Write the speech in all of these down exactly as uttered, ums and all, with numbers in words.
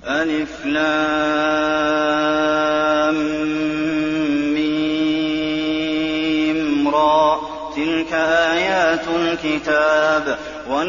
ألف لام ميم را تلك آيات الكتاب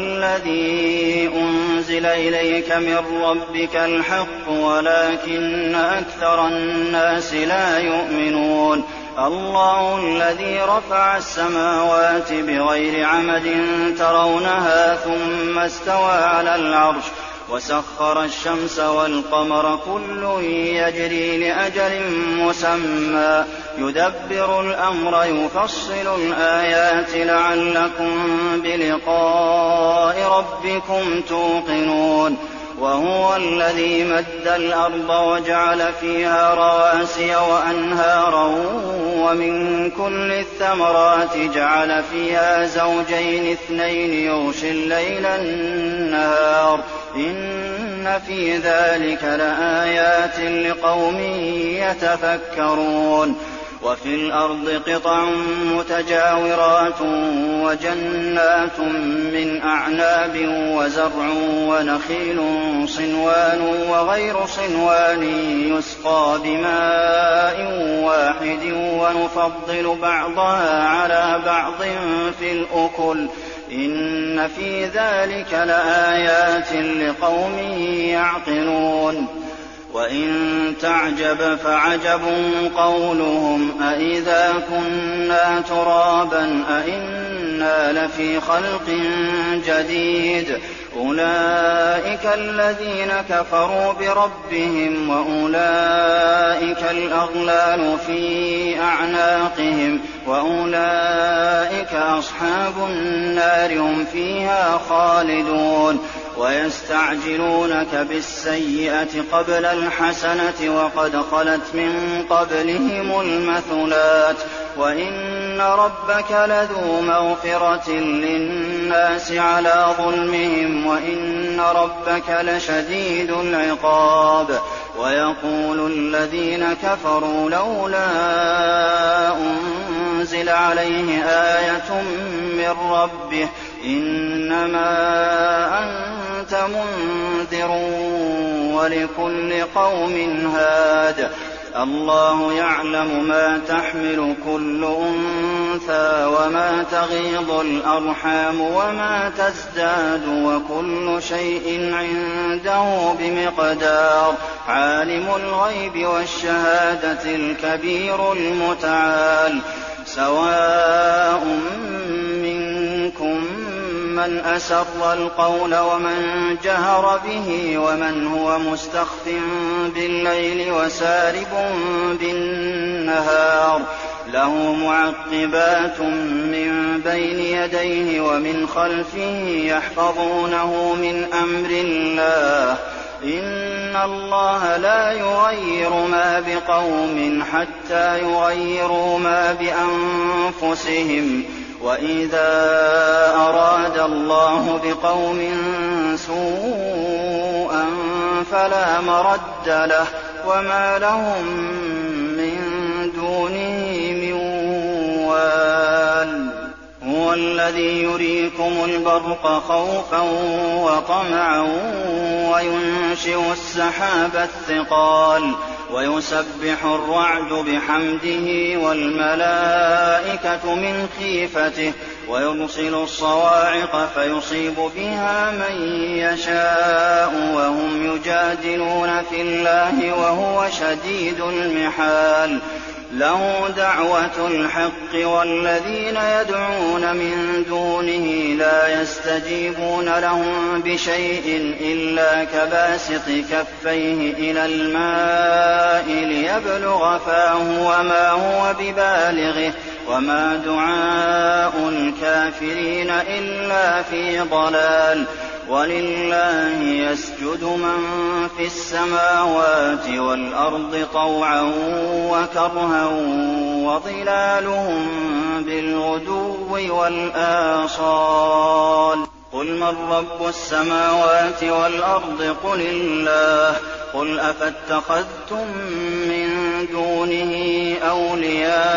والذي أنزل إليك من ربك الحق ولكن أكثر الناس لا يؤمنون الله الذي رفع السماوات بغير عمد ترونها ثم استوى على العرش وسخر الشمس والقمر كل يجري لأجل مسمى يدبر الأمر يفصل الآيات لعلكم بلقاء ربكم توقنون وهو الذي مد الأرض وجعل فيها رواسي وأنهارا ومن كل الثمرات جعل فيها زوجين اثنين يغشي الليل النهار إن في ذلك لآيات لقوم يتفكرون وفي الأرض قطع متجاورات وجنات من أعناب وزرع ونخيل صنوان وغير صنوان يسقى بماء واحد ونفضل بعضها على بعض في الأكل إن في ذلك لآيات لقوم يعقلون وإن تعجب فعجب قولهم أإذا كنا ترابا أإنا لفي خلق جديد أولئك الذين كفروا بربهم وأولئك الأغلال في أعناقهم وأولئك أصحاب النار هم فيها خالدون ويستعجلونك بالسيئة قبل الحسنة وقد خلت من قبلهم المثلات وإن ربك لذو مغفرة للناس على ظلمهم وإن ربك لشديد العقاب ويقول الذين كفروا لولا أنزل عليه آية من ربه إنما أنت منذر ولكل قوم هاد الله يعلم ما تحمل كل أنثى وما تغيض الأرحام وما تزداد وكل شيء عنده بمقدار عالم الغيب والشهادة الكبير المتعال سواء منكم من أسر القول ومن جهر به ومن هو مستخف بالليل وسارب بالنهار له معقبات من بين يديه ومن خلفه يحفظونه من أمر الله إن الله لا يغير ما بقوم حتى يغيروا ما بأنفسهم وإذا أراد الله بقوم سوءا فلا مرد له وما لهم من دونه من وال هو الذي يريكم البرق خوفا وطمعا وينشئ السحاب الثقال ويسبح الرعد بحمده والملائكة من خيفته ويرسل الصواعق فيصيب بها من يشاء وهم يجادلون في الله وهو شديد المحال له دعوة الحق والذين يدعون من دونه لا يستجيبون لهم بشيء إلا كباسط كفيه إلى الماء ليبلغ فاه وما هو ببالغه وما دعاء الكافرين إلا في ضلال ولله يسجد من في السماوات والأرض طوعا وكرها وظلالهم بالغدو والآصال قل من رب السماوات والأرض قل الله قل أفاتخذتم من دونه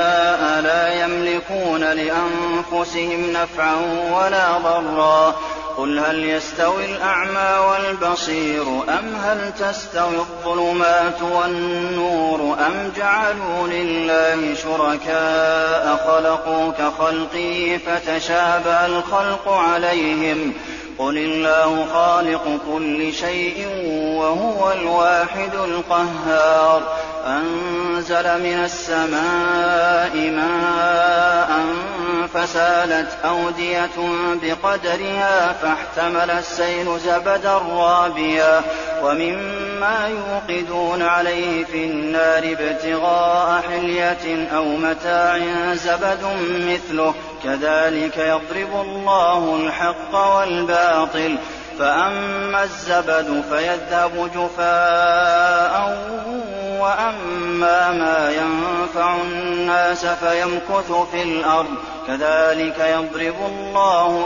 أولياء لا يملكون لأنفسهم نفعا ولا ضرا قل هل يستوي الأعمى والبصير أم هل تستوي الظلمات والنور أم جعلوا لله شركاء خلقوا كخلقه فتشابه الخلق عليهم قل الله خالق كل شيء وهو الواحد القهار أنزل من السماء ماء فسالت أودية بقدرها فاحتمل السيل زبدا رابيا ومما يوقدون عليه في النار ابتغاء حلية أو متاع زبد مثله كذلك يضرب الله الحق والباطل فأما الزبد فيذهب جفاء وأما ما ينفع الناس فيمكث في الأرض كذلك يضرب الله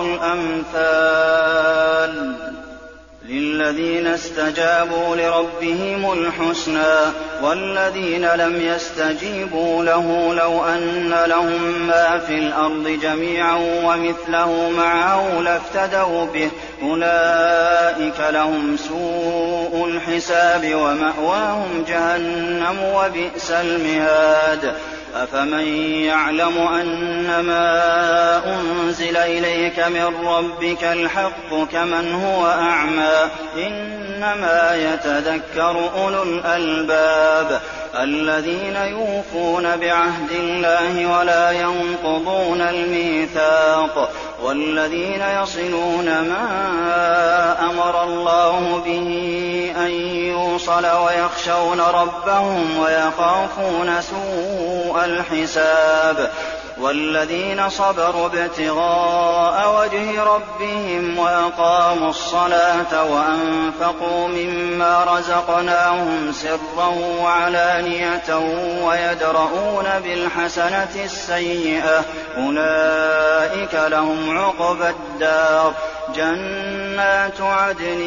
الأمثال للذين استجابوا لربهم الحسنى والذين لم يستجيبوا له لو أن لهم ما في الأرض جميعا ومثله معه لافتدوا به أولئك لهم سوء الحساب ومأواهم جهنم وبئس المهاد أفمن يعلم أنما أنزل إليك من ربك الحق كمن هو أعمى إنما يتذكر أولو الألباب الذين يوفون بعهد الله ولا ينقضون الميثاق والذين يصلون ما أمر الله به أن يوصل ويخشون ربهم ويخافون سوء الحساب والذين صبروا ابتغاء وجه ربهم وأقاموا الصلاة وأنفقوا مما رزقناهم سرا وعلانية ويدرؤون بالحسنة السيئة أولئك لهم عقبى الدار جنات عدن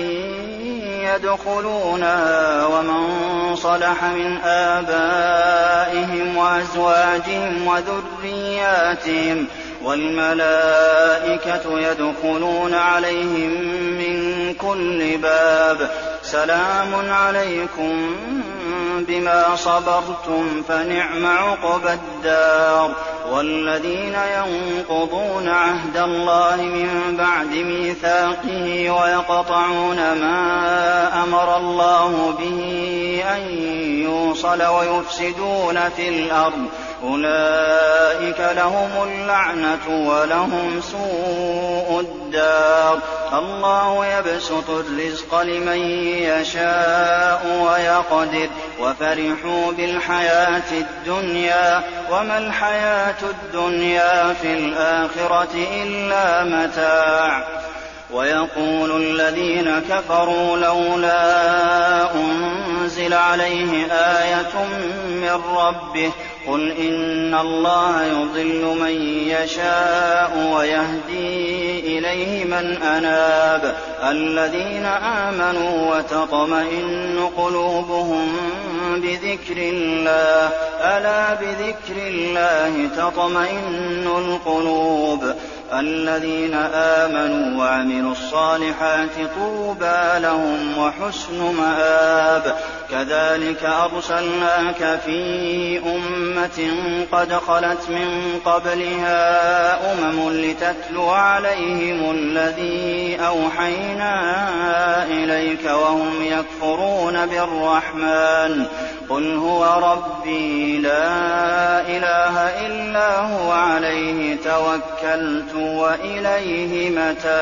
يدخلونها ومن صلح من آبائهم وأزواجهم وذرياتهم والملائكة يدخلون عليهم من كل باب سلام عليكم بما صبرتم فنعم عقبى الدار والذين ينقضون عهد الله من بعد ميثاقه ويقطعون ما أمر الله به أن يوصل ويفسدون في الأرض أولئك لهم اللعنة ولهم سوء الدار الله يبسط الرزق لمن يشاء ويقدر وفرحوا بالحياة الدنيا وما الحياة الدنيا في الآخرة إلا متاع ويقول الذين كفروا لولا أنزل عليه آية من ربه قل إن الله يضل من يشاء ويهدي إليه من أناب الذين آمنوا وتطمئن قلوبهم بذكر الله ألا بذكر الله تطمئن القلوب الذين آمنوا وعملوا الصالحات طوبى لهم وحسن مآب كذلك أرسلناك في أمة قد خلت من قبلها أمم لتتلو عليهم الذي أوحينا إليك وهم يكفرون بالرحمن قل هو ربي لا إله إلا هو عليه توكلت وإليه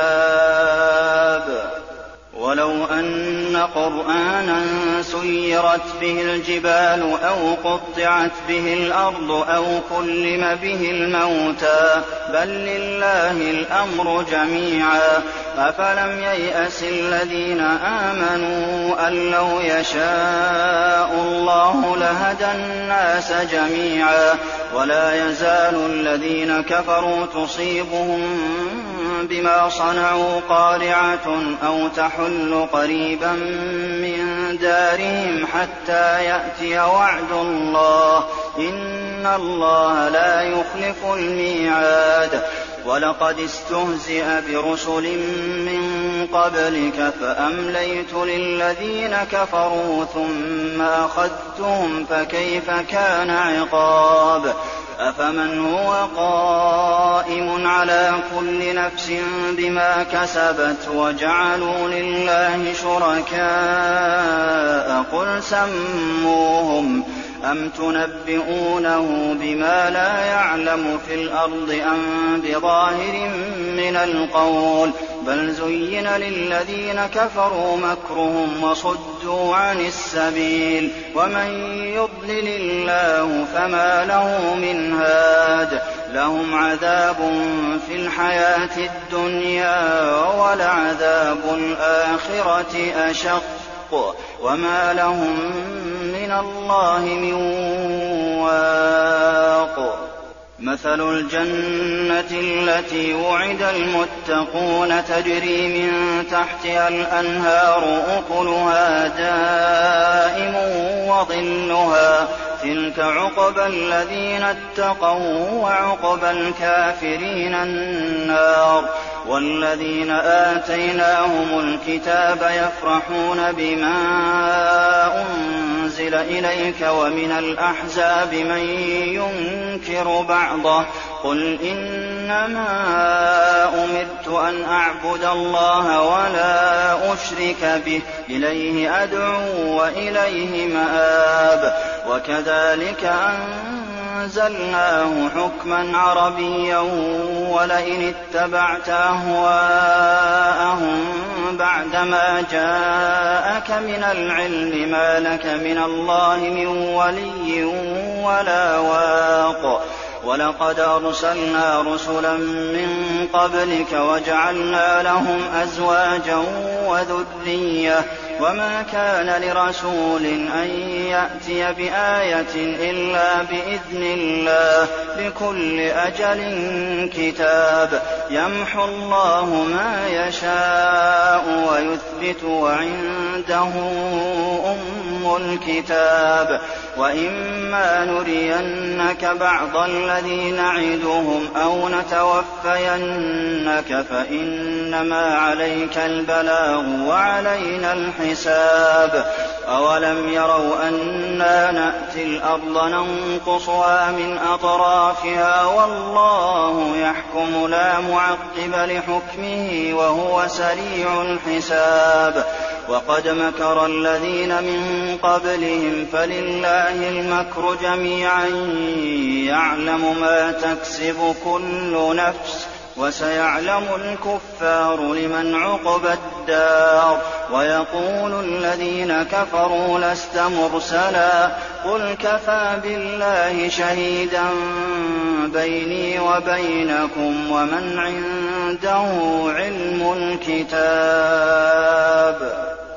متاب ولو أن قرآنا سيرت به الجبال أو قطعت به الأرض أو كلم به الموتى بل لله الأمر جميعا أفلم ييأس الذين آمنوا أن لو يشاء الله لهدى الناس جميعا ولا يزال الذين كفروا تصيبهم بما صنعوا قارعة أو تحل قريبا من دارهم حتى يأتي وعد الله إن الله لا يخلف الميعاد وَلَقَدِ اسْتُهْزِئَ بِرُسُلٍ مِّن قَبْلِكَ فَأَمْلَيْتُ لِلَّذِينَ كَفَرُوا ثُمَّ أَخَذْتُهُمْ فَكَيْفَ كَانَ عِقَابِ أَفَمَنْ هُوَ قَائِمٌ عَلَىٰ كُلِّ نَفْسٍ بِمَا كَسَبَتْ وَجَعَلُوا لِلَّهِ شُرَكَاءَ قُلْ سَمُّوهُمْ أَمْ تُنَبِّئُونَهُ بِمَا لَا يَعْلَمُ فِي الْأَرْضِ أَم بِظَاهِرٍ مِّنَ الْقَوْلِ ۗ بَلْ زُيِّنَ لِلَّذِينَ كَفَرُوا مَكْرُهُمْ وَصُدُّوا عَنِ السَّبِيلِ ۗ وَمَن يُضْلِلِ اللَّهُ فَمَا لَهُ مِنْ هَادٍ لَّهُمْ عَذَابٌ فِي الْحَيَاةِ الدُّنْيَا وَلَعَذَابُ الْآخِرَةِ أَشَقُّ وَمَا لَهُم مِّنَ اللَّهِ مِن وَاقٍ مَثَلُ الْجَنَّةِ الَّتِي وُعِدَ الْمُتَّقُونَ تَجْرِي مِن تَحْتِهَا الْأَنْهَارُ أُكُلُهَا دَائِمٌ وَظِلُّهَا ۚ تِلْكَ عُقْبَى الَّذِينَ اتَّقَوا ۖ وَّعُقْبَى الْكَافِرِينَ النَّارُ وَالَّذِينَ آتَيْنَاهُمُ الْكِتَابَ يَفْرَحُونَ بِمَا أُنزِلَ إِلَيْكَ وَمِنَ الْأَحْزَابِ مَن يُنكِرُ بَعْضَهُ ۚ قُلْ إِنَّمَا أُمِرْتُ أَنْ أَعْبُدَ اللَّهَ وَلَا أُشْرِكَ بِهِ ۚ إِلَيْهِ أَدْعُو وَإِلَيْهِ مَآبِ وَكَذَٰلِكَ أَنزَلْنَاهُ حُكْمًا عَرَبِيًّا ۚ وَلَئِنِ اتَّبَعْتَ أَهْوَاءَهُم بَعْدَمَا جَاءَكَ مِنَ الْعِلْمِ مَا لَكَ مِنَ اللَّهِ مِن وَلِيٍّ وَلَا وَاقٍ وَلَقَدْ أَرْسَلْنَا رُسُلًا مِّن قَبْلِكَ وَجَعَلْنَا لَهُمْ أَزْوَاجًا وَذُرِّيَّةً ۚ وَمَا كَانَ لِرَسُولٍ أَن يَأْتِيَ بِآيَةٍ إِلَّا بِإِذْنِ اللَّهِ ۗ لِكُلِّ أَجَلٍ كِتَابٌ يَمْحُو اللَّهُ مَا يَشَاءُ وَيُثْبِتُ ۖ وَعِندَهُ أُمُّ الْكِتَابِ وَإِمَّا نُرِيَنَّكَ بَعْضَ الَّذِي نَعِدُهُمْ أَوْ نَتَوَفَّيَنَّكَ فَإِنَّمَا عَلَيْكَ الْبَلَاغُ وَعَلَيْنَا الْحِسَابُ أَوَلَمْ يَرَوْا أَنَّا نَأْتِي الْأَرْضَ نَنقُصُهَا مِنْ أَطْرَافِهَا وَاللَّهُ يَحْكُمُ لَا مُعَقِّبَ لِحُكْمِهِ وَهُوَ سَرِيعُ الْحِسَابِ وَقَدْ مَكَرَ الَّذِينَ مِن قَبْلِهِمْ فَلِلَّهِ الْمَكْرُ جَمِيعًا يَعْلَمُ مَا تَكْسِبُ كُلُّ نَفْسٍ ۗ وَسَيَعْلَمُ الْكُفَّارُ لِمَنْ عُقْبَى الدَّارِ وَيَقُولُ الَّذِينَ كَفَرُوا لَسْتَ مُرْسَلًا ۚ قُلْ كَفَىٰ بِاللَّهِ شَهِيدًا بَيْنِي وَبَيْنَكُمْ وَمَنْ عِندَهُ عِلْمُ الْكِتَابِ.